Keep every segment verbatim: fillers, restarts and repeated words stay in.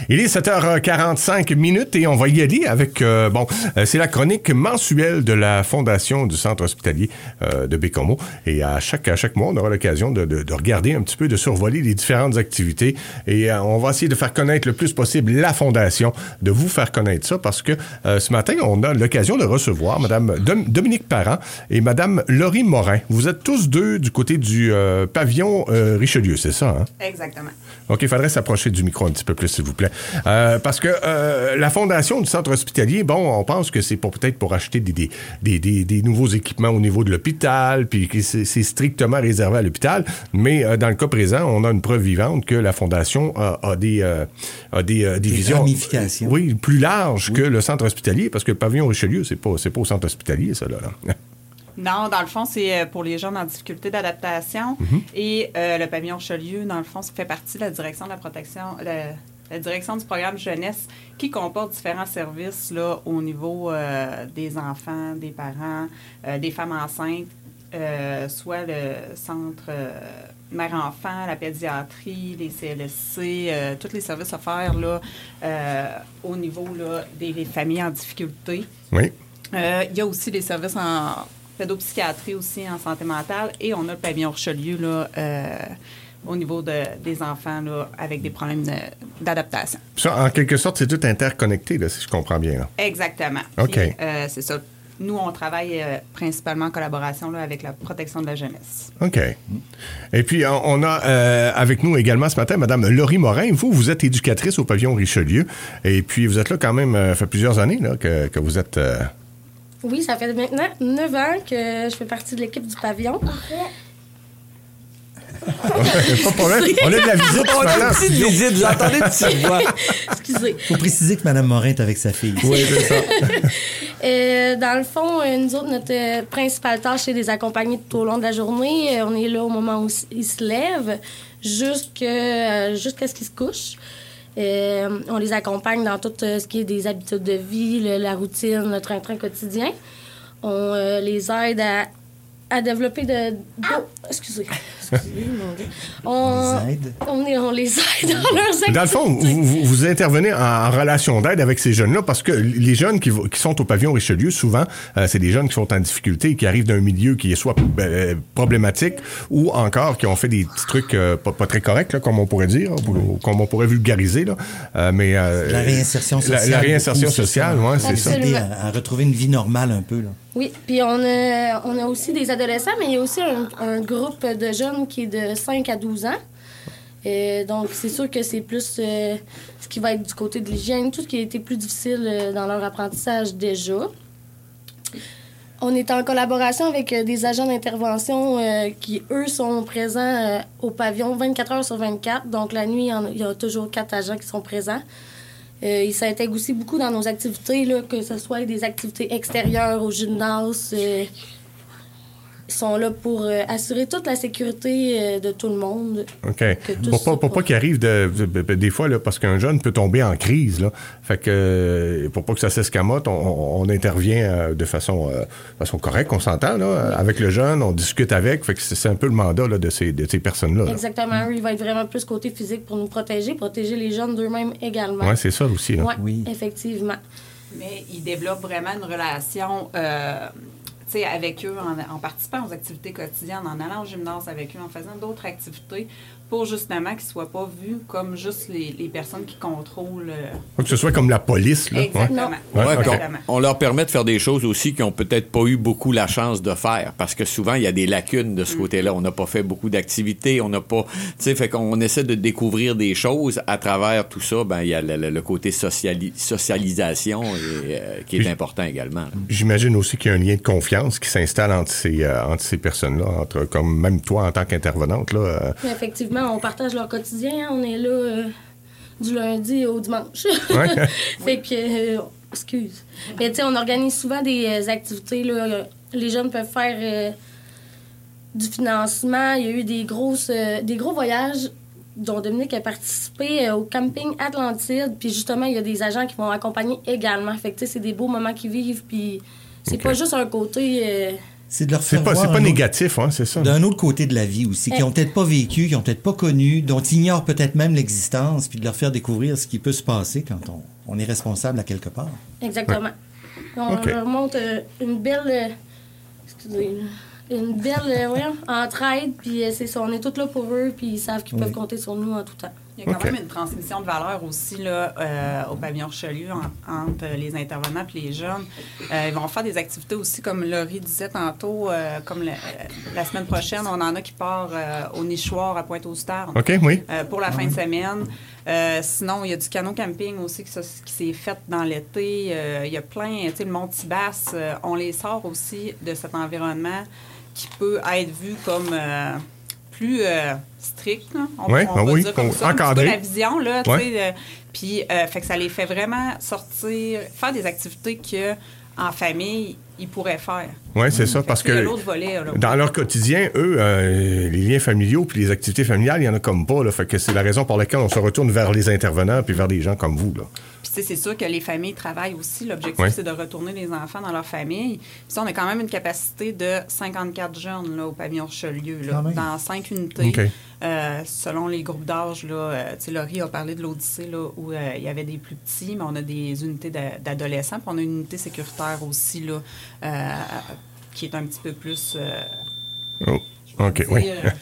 Il est sept heures quarante-cinq minutes et on va y aller avec, euh, bon, euh, c'est la chronique mensuelle de la Fondation du Centre hospitalier euh, de Baie-Comeau. Et à chaque, à chaque mois, on aura l'occasion de, de, de regarder un petit peu, de survoler les différentes activités. Et euh, on va essayer de faire connaître le plus possible la Fondation, de vous faire connaître ça, parce que euh, ce matin, on a l'occasion de recevoir Mme Dom- Dominique Parent et Mme Laurie Morin. Vous êtes tous deux du côté du euh, pavillon euh, Richelieu, c'est ça, hein? Exactement. OK, il faudrait s'approcher du micro un petit peu plus, s'il vous plaît. Euh, parce que euh, la Fondation du Centre hospitalier, bon, on pense que c'est pour peut-être pour acheter des, des, des, des, des nouveaux équipements au niveau de l'hôpital, puis que c'est, c'est strictement réservé à l'hôpital. Mais euh, dans le cas présent, on a une preuve vivante que la Fondation a, a des, euh, a des, euh, des, des visions... ramifications. Oui, plus larges oui. que le Centre hospitalier, parce que le pavillon Richelieu, c'est pas, c'est pas au Centre hospitalier, ça, là. là. Non, dans le fond, c'est pour les jeunes en difficulté d'adaptation. Mm-hmm. Et euh, le pavillon Richelieu, dans le fond, ça fait partie de la direction de la protection, la, la direction du programme jeunesse qui comporte différents services là, au niveau euh, des enfants, des parents, euh, des femmes enceintes, euh, soit le centre euh, mère-enfant, la pédiatrie, les C L S C, euh, tous les services offerts là, euh, au niveau là, des, des familles en difficulté. Oui. Euh, il y a aussi des services en pédopsychiatrie aussi, en santé mentale, et on a le pavillon Richelieu là, euh, au niveau de, des enfants là, avec des problèmes de, d'adaptation. Ça, en quelque sorte, c'est tout interconnecté, là, si je comprends bien. Là. Exactement. OK. Puis, euh, c'est ça. Nous, on travaille euh, principalement en collaboration là, avec la protection de la jeunesse. OK. Et puis, on, on a euh, avec nous également ce matin Mme Laurie Morin. Vous, vous êtes éducatrice au pavillon Richelieu. Et puis, vous êtes là quand même, euh, fait plusieurs années là, que, que vous êtes... Euh... Oui, ça fait maintenant neuf ans que je fais partie de l'équipe du pavillon. Pas de problème. On a de la visite ce On a matin. une petite visite, j'entendais une petite voix. Excusez. Il faut préciser que Mme Morin est avec sa fille. Oui, c'est ça. euh, dans le fond, nous autres, notre euh, principale tâche, c'est de les accompagner tout au long de la journée. On est là au moment où ils se lèvent jusqu'à, euh, jusqu'à ce qu'ils se couchent. Euh, on les accompagne dans tout euh, ce qui est des habitudes de vie, le, la routine, le train-train quotidien. On euh, les aide à, à développer de... de oh, excusez. excusez on, on les aide. On, est, on les aide dans leurs activités. Dans le fond, vous, vous, vous intervenez en, en relation d'aide avec ces jeunes-là parce que les jeunes qui, qui sont au pavillon Richelieu, souvent, euh, c'est des jeunes qui sont en difficulté, qui arrivent d'un milieu qui est soit euh, problématique ou encore qui ont fait des petits trucs euh, pas, pas très corrects, là, comme on pourrait dire, ou, comme on pourrait vulgariser. Là. Euh, mais, euh, la réinsertion sociale. La, la réinsertion sociale, oui, c'est ça. Aider à, à retrouver une vie normale un peu. Là. Oui, puis on a, on a aussi des adolescents, mais il y a aussi un, un groupe de jeunes qui est de cinq à douze ans. Et donc, c'est sûr que c'est plus euh, ce qui va être du côté de l'hygiène, tout ce qui a été plus difficile euh, dans leur apprentissage déjà. On est en collaboration avec euh, des agents d'intervention euh, qui, eux, sont présents euh, au pavillon vingt-quatre heures sur vingt-quatre. Donc, la nuit, il y a toujours quatre agents qui sont présents. Euh, ils s'intègrent aussi beaucoup dans nos activités, là, que ce soit des activités extérieures au gymnase. Euh, ils sont là pour euh, assurer toute la sécurité euh, de tout le monde. OK. Pour pas, pour pas qu'il arrive de, de, de, des fois, là, parce qu'un jeune peut tomber en crise, là. Fait que pour pas que ça s'escamote, on, on intervient euh, de façon, euh, façon correcte, on s'entend, là, oui. Avec le jeune, on discute avec. Fait que c'est, c'est un peu le mandat là, de ces, de ces personnes-là. Là. Exactement. Il va être vraiment plus côté physique pour nous protéger, protéger les jeunes d'eux-mêmes également. Oui, c'est ça aussi. Là. Ouais, oui, effectivement. Mais ils développent vraiment une relation... Euh, avec eux, en, en participant aux activités quotidiennes, en allant au gymnase avec eux, en faisant d'autres activités, pour justement qu'ils ne soient pas vus comme juste les, les personnes qui contrôlent... Euh... Faut que ce soit comme la police. Là. Exactement. Ouais. Ouais, okay. on, on leur permet de faire des choses aussi qu'ils n'ont peut-être pas eu beaucoup la chance de faire, parce que souvent, il y a des lacunes de ce mm-hmm. côté-là. On n'a pas fait beaucoup d'activités, on n'a pas... Tu sais, fait qu'on essaie de découvrir des choses. À travers tout ça, ben il y a le, le, le côté sociali- socialisation et, euh, qui est J- important également. Là. J'imagine aussi qu'il y a un lien de confiance qui s'installe entre ces, euh, entre ces personnes-là, entre comme même toi en tant qu'intervenante. Là, euh... Effectivement, on partage leur quotidien. Hein. On est là euh, du lundi au dimanche. Ouais. Fait que... Euh, excuse. Mais tu sais, on organise souvent des euh, activités. Là, les jeunes peuvent faire euh, du financement. Il y a eu des, grosses, euh, des gros voyages dont Dominique a participé euh, au camping Atlantide. Puis justement, il y a des agents qui vont accompagner également. Fait que tu sais, c'est des beaux moments qu'ils vivent. Puis c'est okay. pas juste un côté... Euh, C'est de leur C'est faire pas, voir c'est pas un autre- négatif, hein, c'est ça. d'un autre côté de la vie aussi, qui n'ont peut-être pas vécu, qui n'ont peut-être pas connu, dont ils ignorent peut-être même l'existence, puis de leur faire découvrir ce qui peut se passer quand on, on est responsable à quelque part. Exactement. On Ok. leur montre euh, une belle... euh, excusez, une belle euh, voyons, entraide, puis euh, c'est ça, on est tous là pour eux, puis ils savent qu'ils peuvent compter sur nous en tout temps. Il y a quand OK. même une transmission de valeurs aussi là, euh, au pavillon Richelieu en- entre les intervenants et les jeunes. Euh, ils vont faire des activités aussi, comme Laurie disait tantôt, euh, comme le- euh, la semaine prochaine, on en a qui part euh, au Nichoir à Pointe-aux-Stars OK, oui. euh, pour la fin de semaine. Euh, sinon, il y a du canot camping aussi qui, ça- qui s'est fait dans l'été. Euh, il y a plein, tu sais, le Mont-Tibasse, euh, on les sort aussi de cet environnement qui peut être vu comme... euh, plus euh, strict, là. On, Ouais, on ben va oui, dire comme on- ça, un petit encadré. peu la vision, là, tu Ouais. sais. euh, Puis, euh, fait que ça les fait vraiment sortir, faire des activités que en famille, ils pourraient faire. Oui, c'est ça, parce Fait il y a que l'autre volet, là. dans leur quotidien, eux, euh, les liens familiaux puis les activités familiales, il y en a comme pas, là. Fait que c'est la raison pour laquelle on se retourne vers les intervenants puis vers des gens comme vous, là. Puis, tu sais, c'est sûr que les familles travaillent aussi. L'objectif, Ouais. c'est de retourner les enfants dans leur famille. Puis, ça, on a quand même une capacité de cinquante-quatre jeunes là, au pavillon Richelieu, là, Quand même. dans cinq unités. OK. Euh, selon les groupes d'âge, là, euh, tu sais, Laurie a parlé de l'Odyssée, là, où euh, il y avait des plus petits, mais on a des unités d'a- d'adolescents, puis on a une unité sécuritaire aussi, là, euh, qui est un petit peu plus... euh, Oh, OK, tu sais, oui. euh,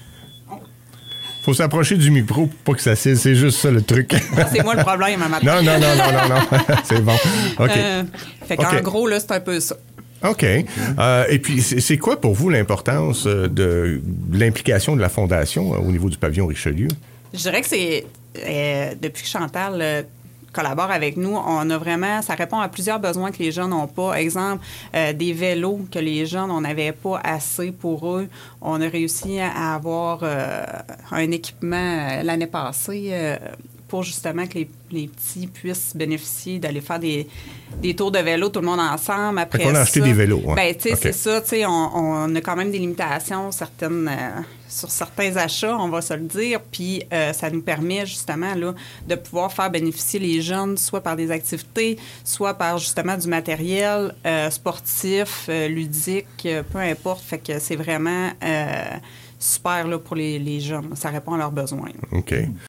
Faut s'approcher du micro pour pas que ça cille. C'est juste ça, le truc. c'est moi le problème, à matin. non, non, non, non, non, non. C'est bon. OK. Euh, fait qu'en OK. gros, là, c'est un peu ça. OK. Euh, et puis, c'est c'est quoi pour vous l'importance euh, de l'implication de la Fondation euh, au niveau du pavillon Richelieu? Je dirais que c'est... euh, depuis que Chantal euh, collabore avec nous, on a vraiment... Ça répond à plusieurs besoins que les jeunes n'ont pas. Exemple, euh, des vélos que les jeunes, on n'avait pas assez pour eux. On a réussi à avoir euh, un équipement euh, l'année passée euh, pour justement que les, les petits puissent bénéficier d'aller faire des, des tours de vélo, tout le monde ensemble. Après Fait qu'on a acheté ça, des vélos, hein? Ben, tu sais, OK. c'est ça. Tu sais, on, on a quand même des limitations certaines... euh, sur certains achats, on va se le dire, puis euh, ça nous permet justement là, de pouvoir faire bénéficier les jeunes soit par des activités, soit par justement du matériel euh, sportif, euh, ludique, euh, peu importe. Fait que c'est vraiment euh, super là, pour les, les jeunes. Ça répond à leurs besoins. OK.